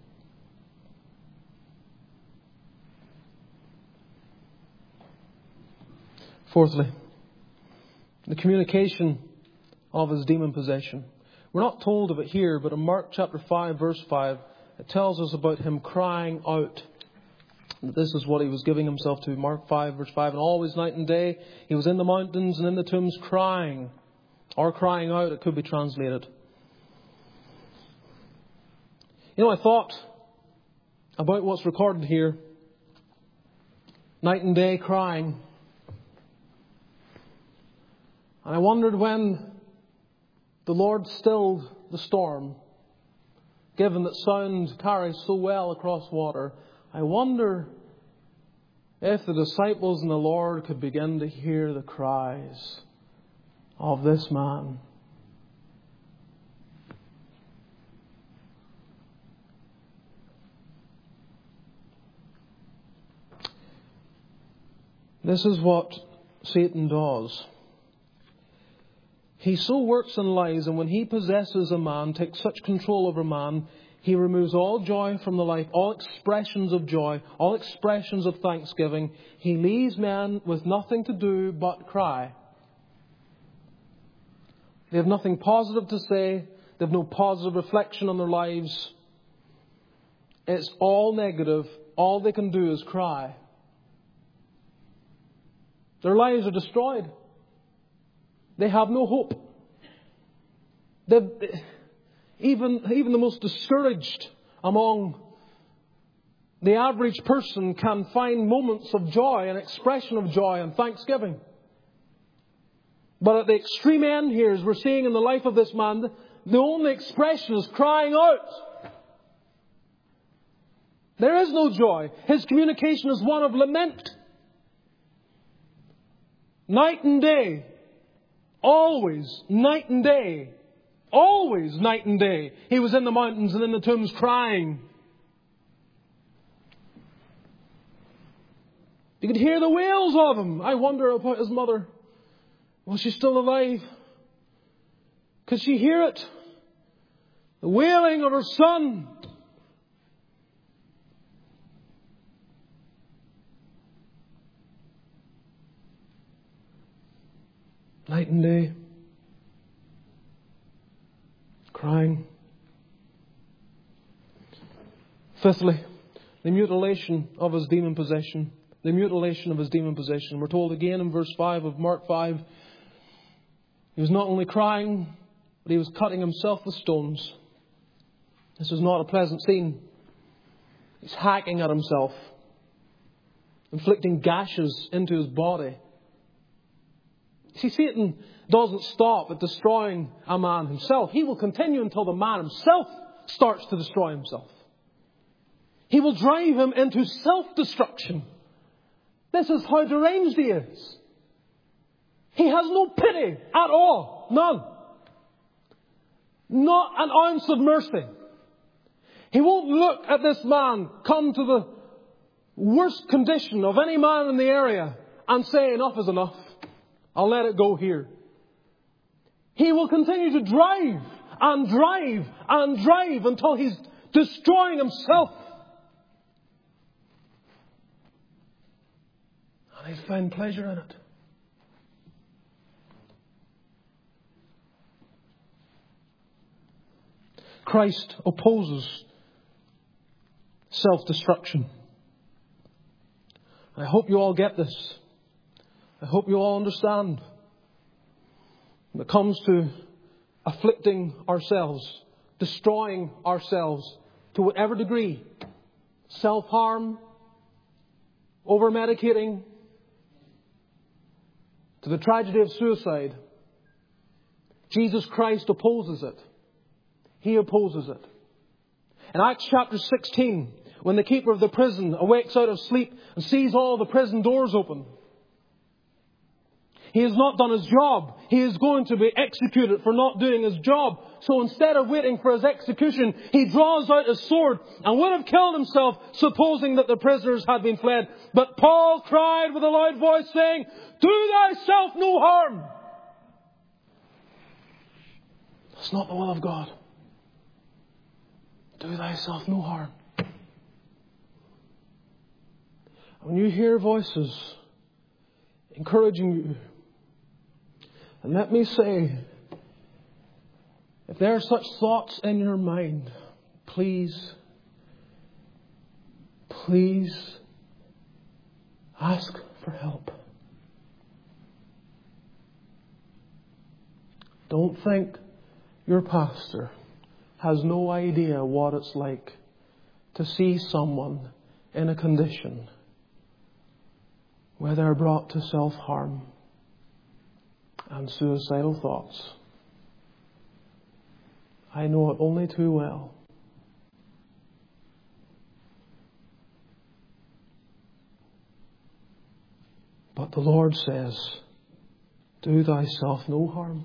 Fourthly, the communication of his demon possession. We're not told of it here, but in Mark chapter 5, verse 5, it tells us about him crying out. This is what he was giving himself to. Mark 5, verse 5. And always night and day, he was in the mountains and in the tombs crying. Or crying out, it could be translated. You know, I thought about what's recorded here. Night and day crying. And I wondered when the Lord stilled the storm, given that sound carries so well across water, I wonder if the disciples and the Lord could begin to hear the cries of this man. This is what Satan does. He so works in lies, and when he possesses a man, takes such control over man, he removes all joy from the life, all expressions of joy, all expressions of thanksgiving. He leaves men with nothing to do but cry. They have nothing positive to say. They have no positive reflection on their lives. It's all negative. All they can do is cry. Their lives are destroyed. They have no hope. Even the most discouraged among the average person can find moments of joy and expression of joy and thanksgiving. But at the extreme end here, as we're seeing in the life of this man, the only expression is crying out. There is no joy. His communication is one of lament. Night and day. Always night and day. Always night and day. He was in the mountains and in the tombs crying. You could hear the wails of him. I wonder about his mother. Was she still alive? Could she hear it? The wailing of her son. Night and day. Crying. Fifthly, the mutilation of his demon possession. The mutilation of his demon possession. We're told again in verse 5 of Mark 5, he was not only crying, but he was cutting himself with stones. This is not a pleasant scene. He's hacking at himself, inflicting gashes into his body. See, Satan doesn't stop at destroying a man himself. He will continue until the man himself starts to destroy himself. He will drive him into self-destruction. This is how deranged he is. He has no pity at all. None. Not an ounce of mercy. He won't look at this man come to the worst condition of any man in the area and say, enough is enough. I'll let it go here. He will continue to drive and drive and drive until he's destroying himself. And he'll find pleasure in it. Christ opposes self-destruction. I hope you all get this. I hope you all understand. When it comes to afflicting ourselves, destroying ourselves to whatever degree, self-harm, over-medicating, to the tragedy of suicide, Jesus Christ opposes it. He opposes it. In Acts chapter 16, when the keeper of the prison awakes out of sleep and sees all the prison doors open, he has not done his job. He is going to be executed for not doing his job. So instead of waiting for his execution, he draws out his sword and would have killed himself, supposing that the prisoners had been fled. But Paul cried with a loud voice, saying, "Do thyself no harm." That's not the will of God. Do thyself no harm. When you hear voices encouraging you, and let me say, if there are such thoughts in your mind, please ask for help. Don't think your pastor has no idea what it's like to see someone in a condition where they're brought to self-harm and suicidal thoughts. I know it only too well. But the Lord says, do thyself no harm.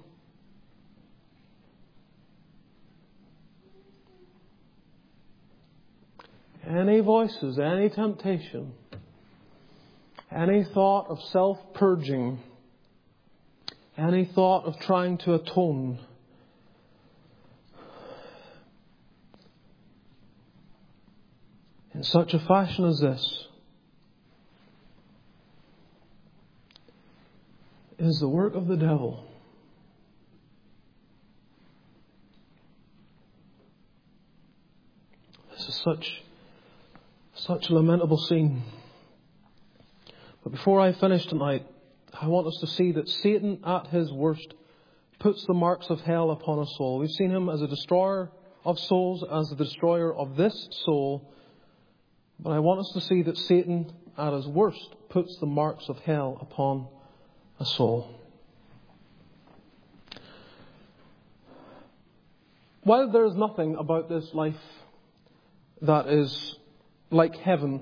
Any voices, any temptation, any thought of self-purging, any thought of trying to atone, in such a fashion as this, is the work of the devil. This is such a lamentable scene. But before I finish tonight, I want us to see that Satan at his worst puts the marks of hell upon a soul. We've seen him as a destroyer of souls, as the destroyer of this soul. But I want us to see that Satan at his worst puts the marks of hell upon a soul. While there is nothing about this life that is like heaven,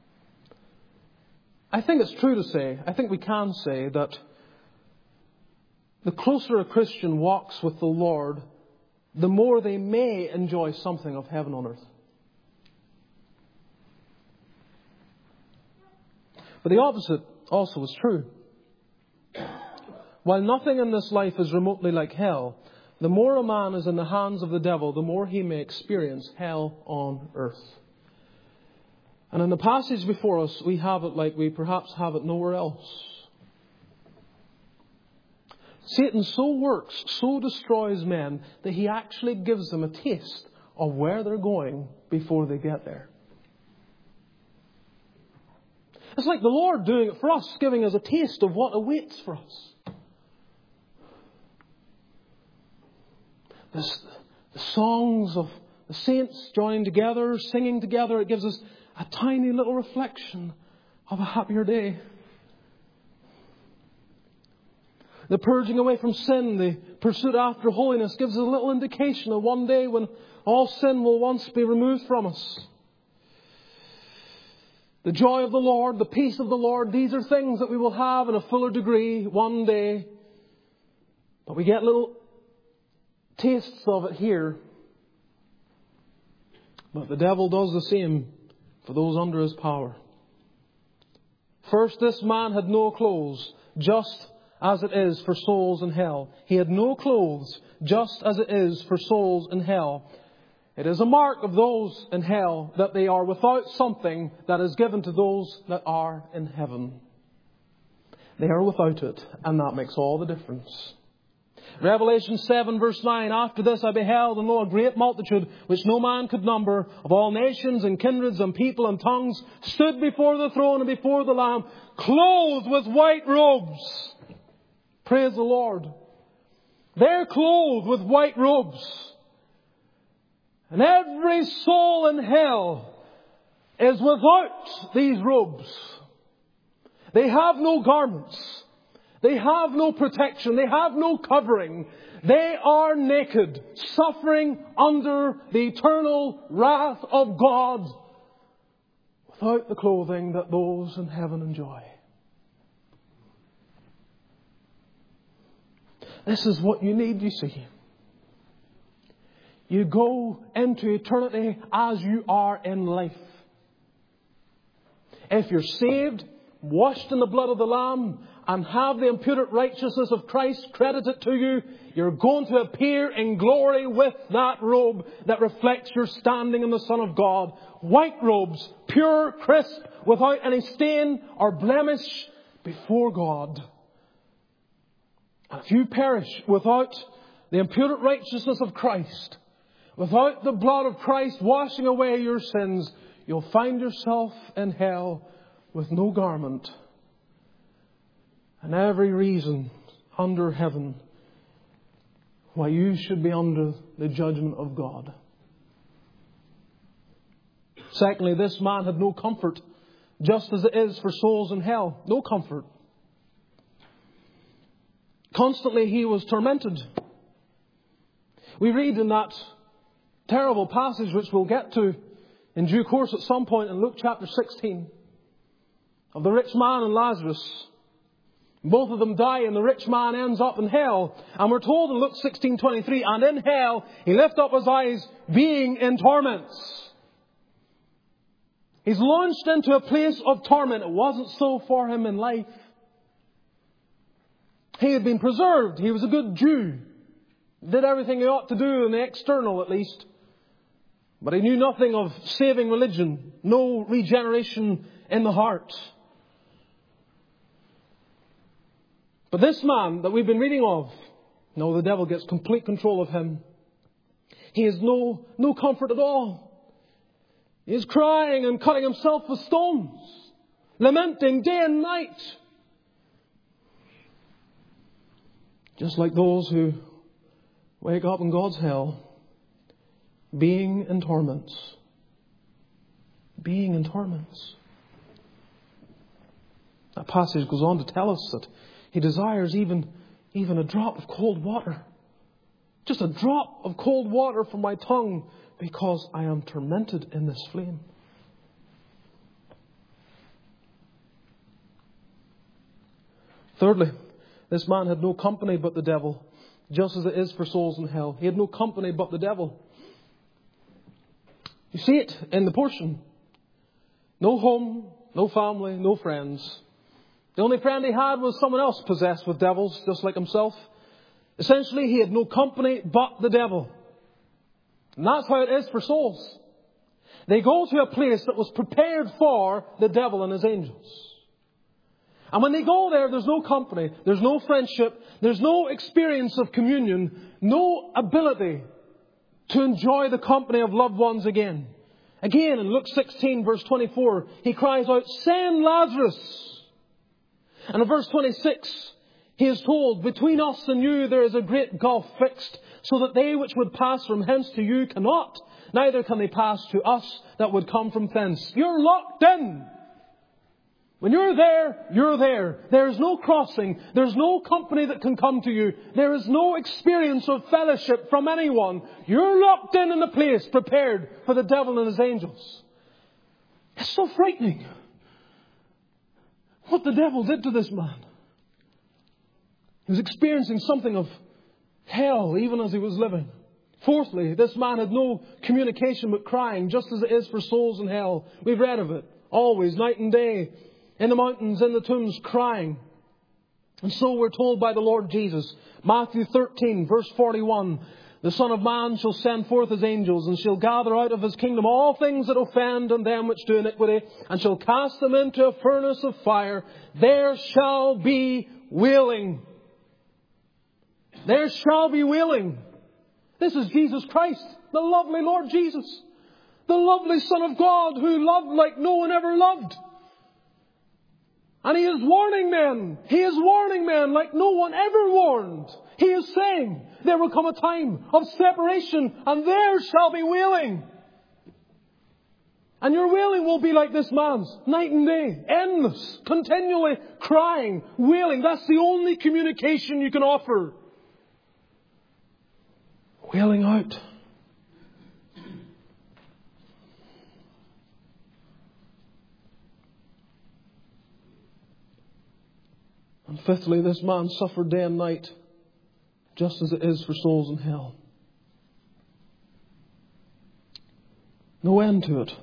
I think it's true to say, I think we can say that the closer a Christian walks with the Lord, the more they may enjoy something of heaven on earth. But the opposite also is true. While nothing in this life is remotely like hell, the more a man is in the hands of the devil, the more he may experience hell on earth. And in the passage before us, we have it like we perhaps have it nowhere else. Satan so works, so destroys men, that he actually gives them a taste of where they're going before they get there. It's like the Lord doing it for us, giving us a taste of what awaits for us. The songs of the saints joining together, singing together, it gives us a tiny little reflection of a happier day. The purging away from sin, the pursuit after holiness gives us a little indication of one day when all sin will once be removed from us. The joy of the Lord, the peace of the Lord, these are things that we will have in a fuller degree one day. But we get little tastes of it here. But the devil does the same for those under his power. First, this man had no clothes, just as it is for souls in hell. He had no clothes, just as it is for souls in hell. It is a mark of those in hell that they are without something that is given to those that are in heaven. They are without it, and that makes all the difference. Revelation 7 verse 9, after this I beheld and lo, a great multitude, which no man could number, of all nations and kindreds and people and tongues, stood before the throne and before the Lamb, clothed with white robes. Praise the Lord. They're clothed with white robes. And every soul in hell is without these robes. They have no garments. They have no protection. They have no covering. They are naked, suffering under the eternal wrath of God without the clothing that those in heaven enjoy. This is what you need, you see. You go into eternity as you are in life. If you're saved, washed in the blood of the Lamb, and have the imputed righteousness of Christ credited to you, you're going to appear in glory with that robe that reflects your standing in the Son of God. White robes, pure, crisp, without any stain or blemish before God. And if you perish without the imputed righteousness of Christ, without the blood of Christ washing away your sins, you'll find yourself in hell with no garment. And every reason under heaven why you should be under the judgment of God. Secondly, this man had no comfort, just as it is for souls in hell. No comfort. Constantly he was tormented. We read in that terrible passage, which we'll get to in due course at some point in Luke chapter 16, of the rich man and Lazarus. Both of them die and the rich man ends up in hell. And we're told in Luke 16:23, and in hell he lifted up his eyes being in torments. He's launched into a place of torment. It wasn't so for him in life. He had been preserved. He was a good Jew. Did everything he ought to do in the external at least. But he knew nothing of saving religion. No regeneration in the heart. But this man that we've been reading of, no, the devil gets complete control of him. He has no comfort at all. He is crying and cutting himself with stones, lamenting day and night. Just like those who wake up in God's hell, being in torments. Being in torments. That passage goes on to tell us that he desires even a drop of cold water. Just a drop of cold water from my tongue, because I am tormented in this flame. Thirdly, this man had no company but the devil, just as it is for souls in hell. He had no company but the devil. You see it in the portion. No home, no family, no friends. The only friend he had was someone else possessed with devils, just like himself. Essentially, he had no company but the devil. And that's how it is for souls. They go to a place that was prepared for the devil and his angels. And when they go there, there's no company, there's no friendship, there's no experience of communion, no ability to enjoy the company of loved ones again. Again, in Luke 16, verse 24, he cries out, "Send Lazarus." And in verse 26, he is told, "Between us and you there is a great gulf fixed, so that they which would pass from hence to you cannot, neither can they pass to us that would come from thence." You're locked in. When you're there, you're there. There is no crossing. There's no company that can come to you. There is no experience of fellowship from anyone. You're locked in a place prepared for the devil and his angels. It's so frightening what the devil did to this man. He was experiencing something of hell even as he was living. Fourthly, this man had no communication but crying, just as it is for souls in hell. We've read of it. Always, night and day, in the mountains, in the tombs, crying. And so we're told by the Lord Jesus, Matthew 13, verse 41, the Son of Man shall send forth his angels, and shall gather out of his kingdom all things that offend and them which do iniquity, and shall cast them into a furnace of fire. There shall be wailing. There shall be wailing. This is Jesus Christ, the lovely Lord Jesus, the lovely Son of God who loved like no one ever loved. And He is warning men. He is warning men like no one ever warned. He is saying there will come a time of separation and there shall be wailing. And your wailing will be like this man's, night and day, endless, continually crying, wailing. That's the only communication you can offer. Wailing out. And fifthly, this man suffered day and night, just as it is for souls in hell. No end to it.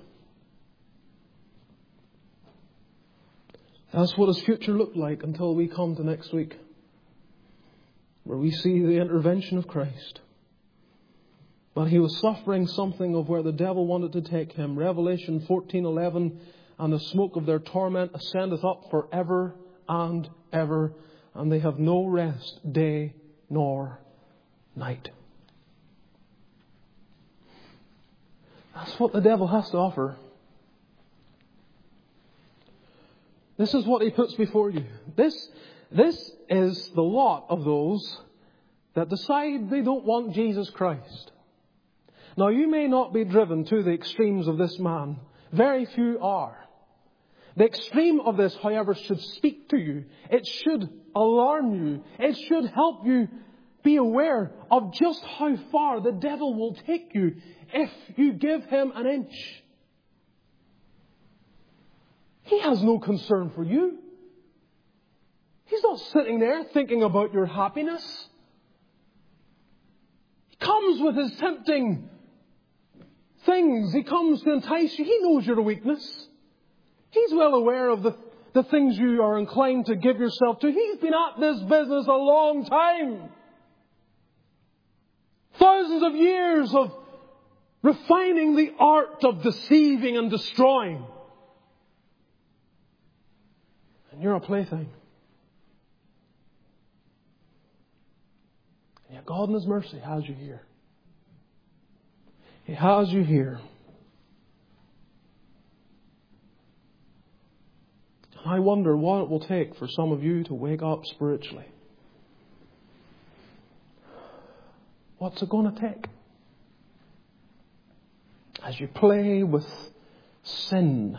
That's what his future looked like until we come to next week, where we see the intervention of Christ. But he was suffering something of where the devil wanted to take him. Revelation 14:11, and the smoke of their torment ascendeth up forever and ever, and they have no rest day nor night. That's what the devil has to offer. This is what he puts before you. This is the lot of those that decide they don't want Jesus Christ. Now, you may not be driven to the extremes of this man. Very few are. The extreme of this, however, should speak to you. It should alarm you. It should help you be aware of just how far the devil will take you if you give him an inch. He has no concern for you. He's not sitting there thinking about your happiness. He comes with his tempting things. He comes to entice you. He knows your weakness. He's well aware of the things you are inclined to give yourself to. He's been at this business a long time. Thousands of years of refining the art of deceiving and destroying. And you're a plaything. And yet God in His mercy has you here. He has you here. I wonder what it will take for some of you to wake up spiritually. What's it going to take? As you play with sin,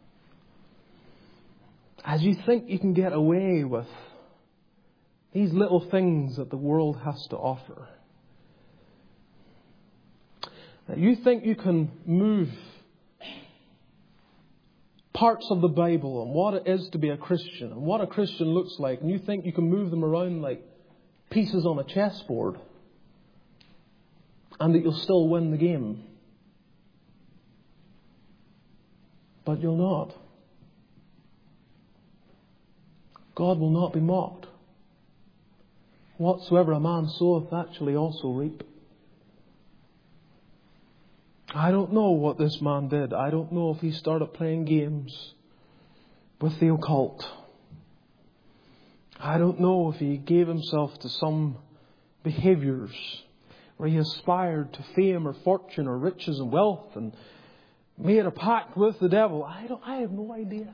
as you think you can get away with these little things that the world has to offer, that you think you can move parts of the Bible and what it is to be a Christian and what a Christian looks like, and you think you can move them around like pieces on a chessboard and that you'll still win the game. But you'll not. God will not be mocked. Whatsoever a man soweth, that shall he also reap. I don't know what this man did. I don't know if he started playing games with the occult. I don't know if he gave himself to some behaviours where he aspired to fame or fortune or riches and wealth and made a pact with the devil. I have no idea.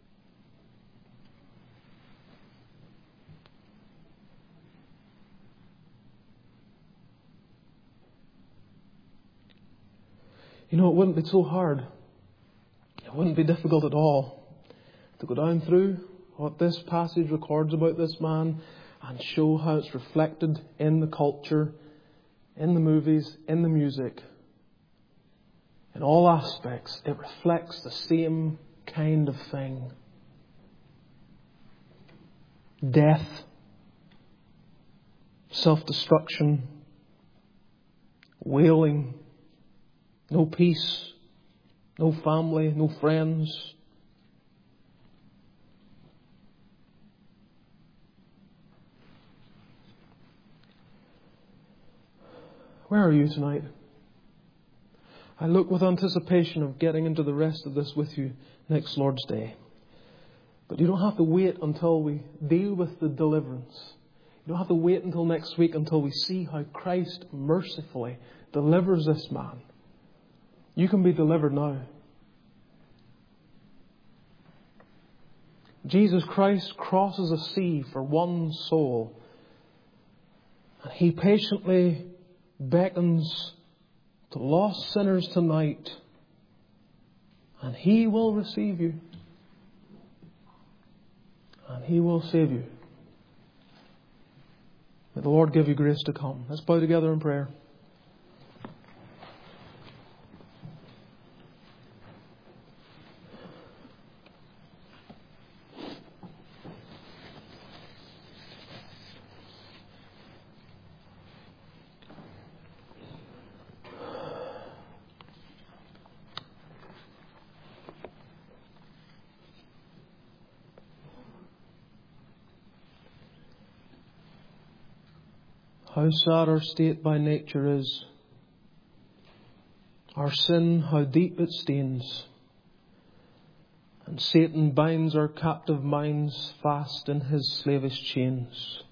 You know, it wouldn't be so hard. It wouldn't be difficult at all to go down through what this passage records about this man and show how it's reflected in the culture, in the movies, in the music. In all aspects, it reflects the same kind of thing. Death, self-destruction, wailing, no peace, no family, no friends. Where are you tonight? I look with anticipation of getting into the rest of this with you next Lord's Day. But you don't have to wait until we deal with the deliverance. You don't have to wait until next week until we see how Christ mercifully delivers this man. You can be delivered now. Jesus Christ crosses a sea for one soul. And He patiently beckons to lost sinners tonight. And He will receive you. And He will save you. May the Lord give you grace to come. Let's bow together in prayer. How sad our state by nature is. Our sin, how deep it stains. And Satan binds our captive minds fast in his slavish chains.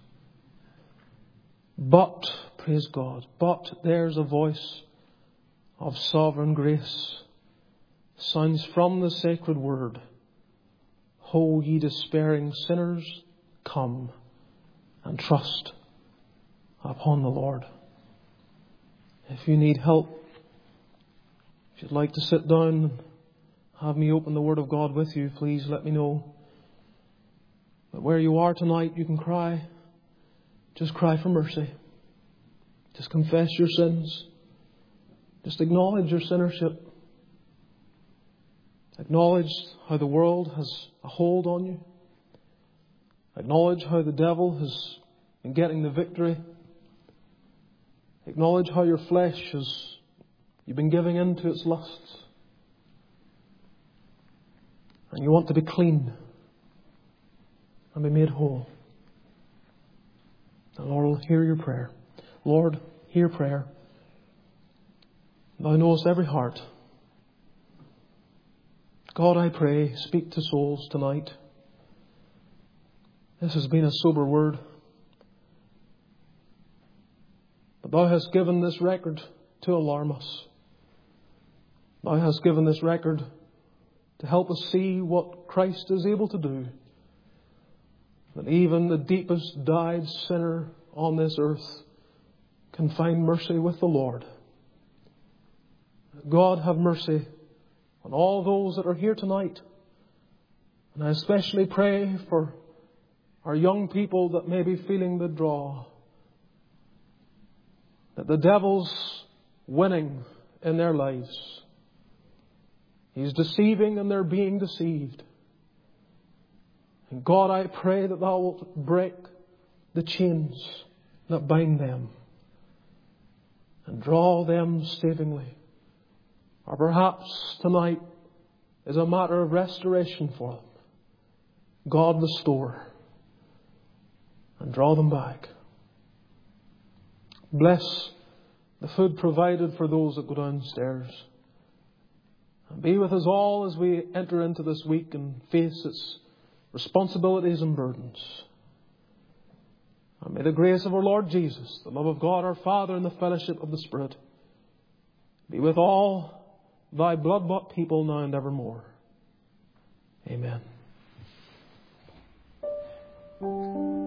But, praise God, but there's a voice of sovereign grace sounds from the sacred word. Ho, ye despairing sinners, come and trust upon the Lord. If you need help, if you'd like to sit down and have me open the Word of God with you, please let me know. But where you are tonight, you can cry. Just cry for mercy. Just confess your sins. Just acknowledge your sinnership. Acknowledge how the world has a hold on you. Acknowledge how the devil has been getting the victory. Acknowledge how your flesh you've been giving in to its lusts. And you want to be clean and be made whole. The Lord will hear your prayer. Lord, hear prayer. Thou knowest every heart. God, I pray, speak to souls tonight. This has been a sober word. But Thou hast given this record to alarm us. Thou hast given this record to help us see what Christ is able to do. That even the deepest dyed sinner on this earth can find mercy with the Lord. God, have mercy on all those that are here tonight. And I especially pray for our young people that may be feeling the draw. That the devil's winning in their lives. He's deceiving and they're being deceived. And God, I pray that Thou wilt break the chains that bind them and draw them savingly. Or perhaps tonight is a matter of restoration for them. God, restore and draw them back. Bless the food provided for those that go downstairs. And be with us all as we enter into this week and face its responsibilities and burdens. And may the grace of our Lord Jesus, the love of God our Father, and the fellowship of the Spirit be with all Thy blood-bought people now and evermore. Amen.